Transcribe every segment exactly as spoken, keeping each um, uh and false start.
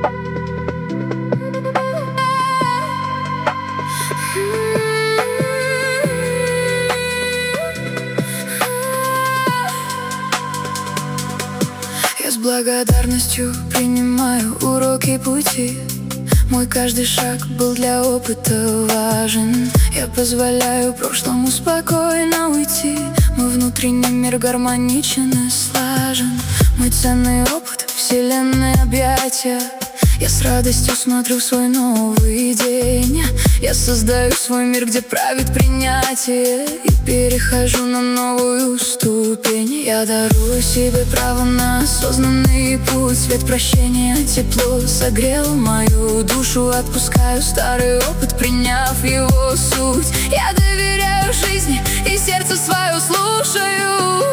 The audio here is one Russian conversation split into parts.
Я с благодарностью принимаю уроки пути. Мой каждый шаг был для опыта важен. Я позволяю прошлому спокойно уйти. Мой внутренний мир гармоничен и слажен. Мой ценный опыт — вселенной объятия. Я с радостью смотрю в свой новый день. Я создаю свой мир, где правит принятие, и перехожу на новую ступень. Я дарую себе право на осознанный путь. Свет прощения, тепло согрел мою душу. Отпускаю старый опыт, приняв его суть. Я доверяю жизни и сердце свое слушаю.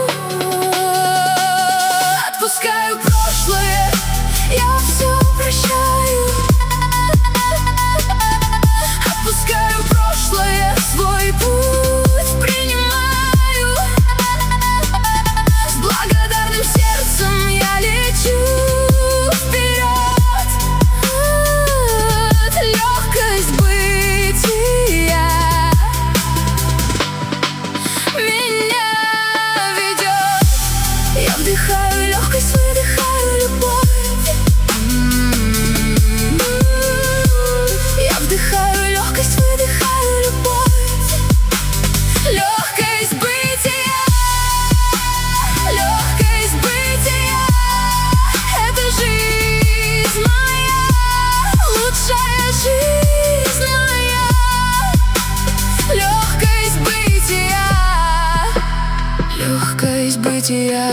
Отпускаю прошлое, я все прощаю. Отпускаю прошлое, свой путь принимаю. С благодарным сердцем я лечу вперед. Легкость бытия меня ведет. Я вдыхаю легкость, выдыхаю любовь. Я вдыхаю легкость, выдыхаю любовь. Легкость бытия, легкость бытия. Это жизнь моя, лучшая жизнь моя. Легкость бытия, легкость бытия.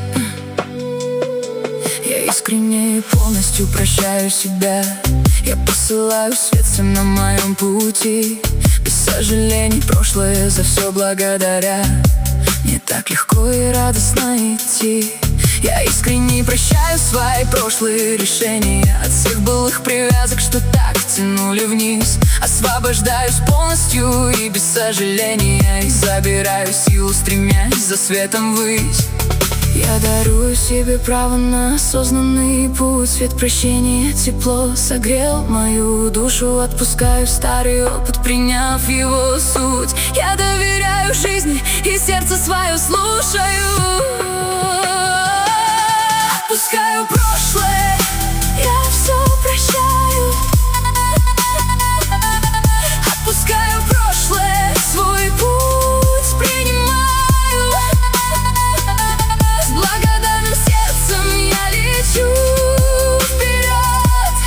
Я искренне и полностью прощаю себя. Я посылаю свет всем на моем пути. Без сожалений прошлое за все благодаря. Мне так легко и радостно идти. Я искренне прощаю свои прошлые решения от всех былых привязок, что так тянули вниз. Освобождаюсь полностью и без сожаления, и забираю силу, стремясь за светом ввысь. Я дарую себе право на осознанный путь. Свет прощения, тепло согрел мою душу. Отпускаю старый опыт, приняв его суть. Я доверяю жизни и сердце свое слушаю. Отпускаю прошлое, я все прощаю. Отпускаю прошлое, свой путь принимаю. С благодарным сердцем я лечу вперед.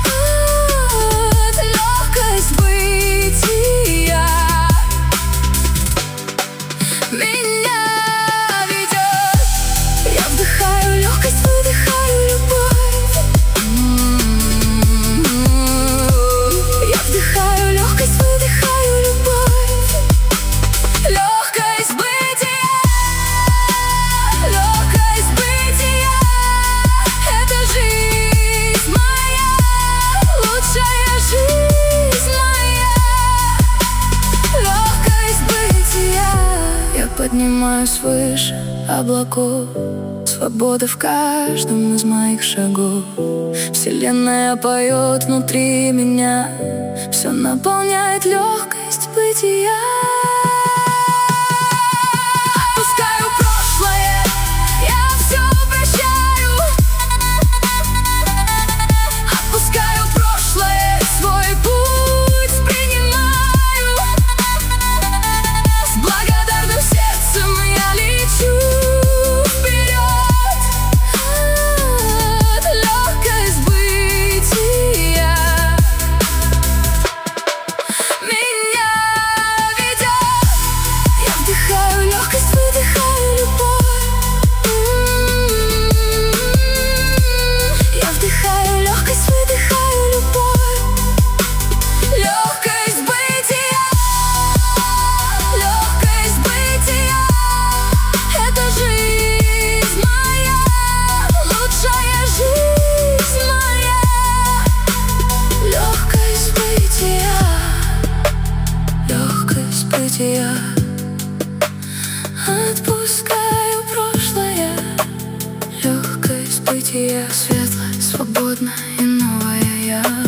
Легкость бытия меня ведет. Я вдыхаю легкость, выдыхаю любовь. Я вдыхаю легкость, выдыхаю любовь. Легкость бытия, легкость бытия. Это жизнь моя, лучшая жизнь моя. Легкость бытия. Я поднимаюсь выше облаков. Свобода в каждом из моих шагов. Вселенная поет внутри меня. Все наполняет легкость бытия. Отпускаю прошлое, я все прощаю. Отпускаю прошлое, свой путь принимаю. С благодарным сердцем я лечу вперед. Легкость бытия меня ведет. Я вдыхаю легкость, выдыхаю любовь. Я вдыхаю легкость, выдыхаю любовь. Легкость бытия, легкость бытия. Это жизнь моя, лучшая жизнь моя. Легкость бытия, легкость бытия. Отпускаю прошлое. Легкость бытия, светлое, свободное и новое. моя.